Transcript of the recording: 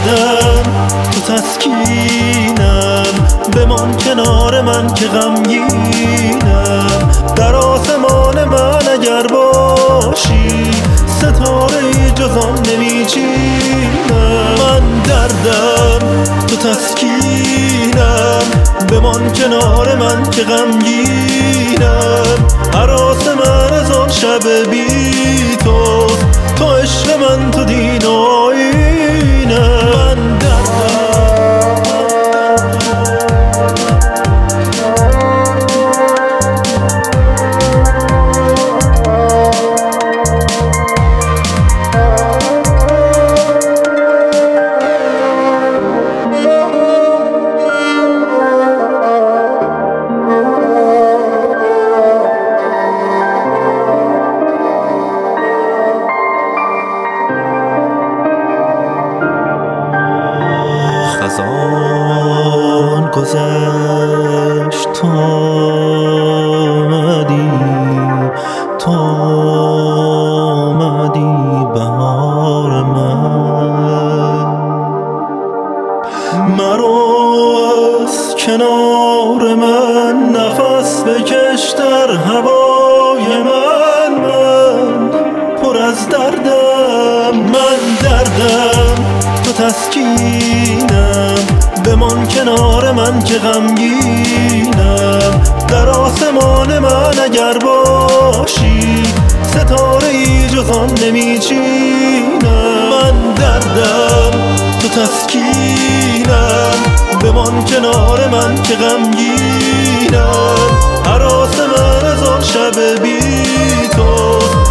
دردم تو تسکینم، بمان کنار من که غمگینم. در آسمان من اگر باشی ستاره جز آن نمیچینم. من دردم تو تسکینم، بمان کنار من که غمگینم. هراس من از آن شب بی تو عشق من تو دین و آیینم. من خزان گذشت تو آمدی بهار من. مرو از کنار من نفس بکش در هوای من پر از دردم. من دردم تو تسکینم، بمان کنار من که غمگینم. در آسمان من اگر باشی ستاره ای جز آن نمیچینم. من دردم تو تسکینم، بمان کنار من که غمگینم. هراس من از آن شب بی تو